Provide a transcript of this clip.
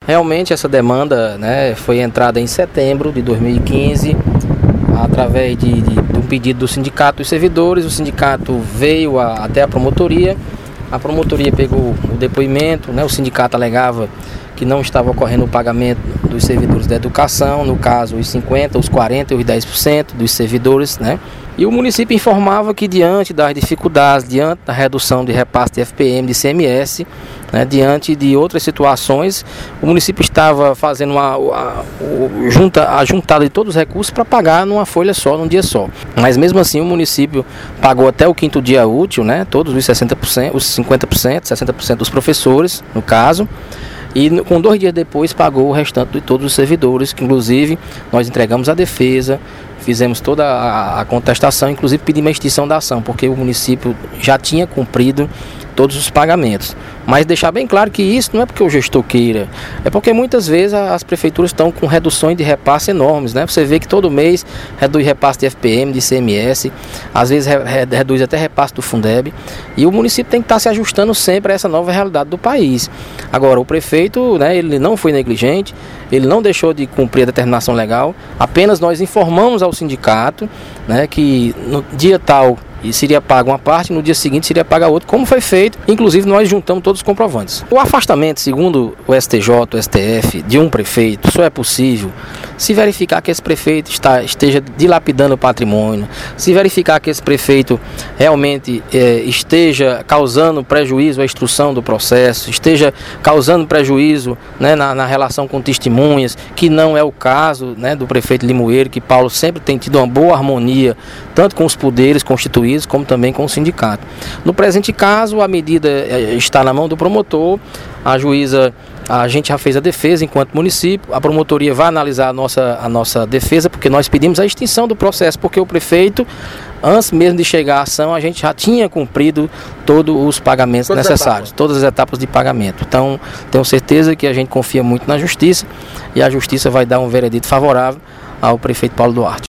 Realmente essa demanda, né, foi entrada em setembro de 2015, através de um pedido do Sindicato dos Servidores. O sindicato veio até a promotoria pegou o depoimento, né, o sindicato alegava que não estava ocorrendo o pagamento dos servidores da educação, no caso os 50%, os 40% e os 10% dos servidores, né? E o município informava que diante das dificuldades, diante da redução de repasse de FPM, de ICMS, né, diante de outras situações, o município estava fazendo a juntada de todos os recursos para pagar numa folha só, num dia só. Mas mesmo assim o município pagou até o 5º dia útil, né, todos os 60%, os 50%, 60% dos professores, no caso. E com 2 dias depois pagou o restante de todos os servidores, que inclusive nós entregamos a defesa, fizemos toda a contestação, inclusive pedimos a extinção da ação, porque o município já tinha cumprido todos os pagamentos. Mas deixar bem claro que isso não é porque o gestor queira, é porque muitas vezes as prefeituras estão com reduções de repasse enormes, né? Você vê que todo mês reduz repasse de FPM, de ICMS, às vezes reduz até repasse do Fundeb, e o município tem que estar se ajustando sempre a essa nova realidade do país. Agora, o prefeito, né, ele não foi negligente, ele não deixou de cumprir a determinação legal, apenas nós informamos ao sindicato, né, que no dia tal e seria paga uma parte, no dia seguinte seria paga outra, como foi feito. Inclusive nós juntamos todos os comprovantes. O afastamento, segundo o STJ, o STF, de um prefeito só é possível se verificar que esse prefeito esteja dilapidando o patrimônio, se verificar que esse prefeito realmente esteja causando prejuízo à instrução do processo, esteja causando prejuízo, né, na relação com testemunhas, que não é o caso, né, do prefeito Limoeiro, que Paulo sempre tem tido uma boa harmonia, tanto com os poderes constituídos, como também com o sindicato. No presente caso, a medida está na mão do promotor, a gente já fez a defesa enquanto município, a promotoria vai analisar a nossa defesa, porque nós pedimos a extinção do processo, porque o prefeito, antes mesmo de chegar à ação, a gente já tinha cumprido todos os pagamentos necessários, todas as etapas de pagamento. Então, tenho certeza que a gente confia muito na justiça, e a justiça vai dar um veredito favorável ao prefeito Paulo Duarte.